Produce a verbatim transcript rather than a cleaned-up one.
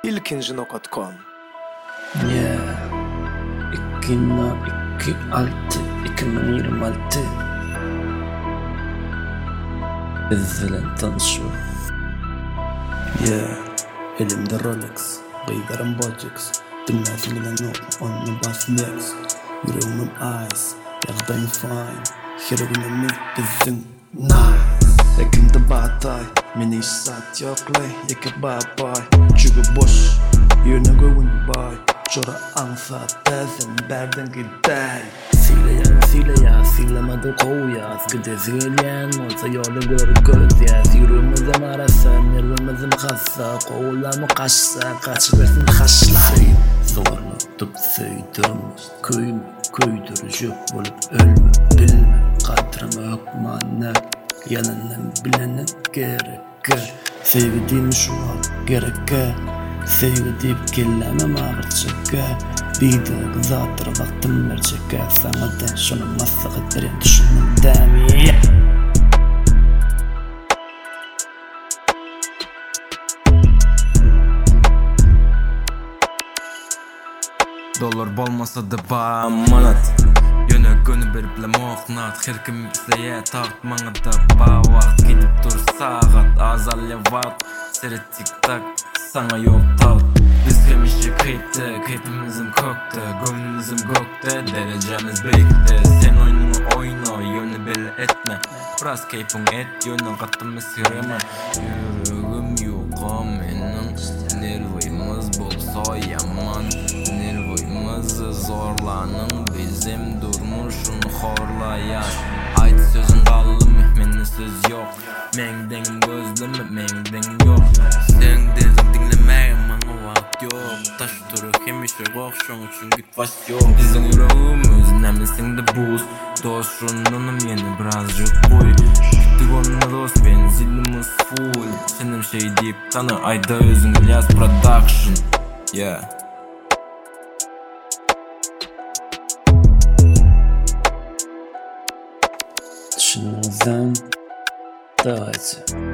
ilkinci nokta com. Yeah. iki nol iki altı iki bin yirmi altı Biz bilen tanışıyor. Yeah, elimde Rolex, bıyıklarım Botox, dinlersin giden no, on the bus next. Yüreğimin eyes, yardayım fine, heroinim bizim nice. Yakında batay, meni iş saat yoklay, yaka babay, çünkü boş, yerine koyun bay. Çora ansat tezin, berden giday. Sile ya, sile ya, silemadı kovu ya. Sıkıntı sileyen olsa yolu gör göz ya. Yürümüzüm arasa, nervimizim kassa. Kovulamı kaçsa, kaçıversin kaşlar. Zorla tutup söydürmüş, köy köydürücü bulup ölme, bilme. Kadrımı hükmane, yanından bilene gerek. Sevgi değil mi şu an gerek? Sevgi deyip kellemem ağırçıka. Bir de kızatır vaktim verecek. Sana da şunu masak ettirin düşünün demi. Dolar bolmasa da ba manat. Yöne gönü berip le mohnat. Her kim isleye tart maňa da ba wagt. Gidip dur sagat azal vat. Seret tik tak sana yok tat. Biz hemişe kayıpta, kayıpımızım kokta, gönlümüzüm gökte, derecemiz birlikte. Sen oyununu oyna, yönü belli etme. Biraz keyfin et, yönü kattımı sırama. Yüreğim yok menin, nervimiz bolsa yaman. Nervimizi zorlanın, bizim durmuşun horlayan. Ayt sözün kallı mehmeni söz yok. Mengdenim gözlemi, mengden yok. Sen dezim dinlemeyin bana vakt yok. Taş duru hemişe kokşun üçün git vas yok. Bizim yüreğimiz nemisin de buz. Dostruğundanım yeni birazcık boy. Gittik onunla dost benzilimiz full. Senim şey deyip tanı ayda özün İlyas Production. Yeah. Düşünmezden daha acı.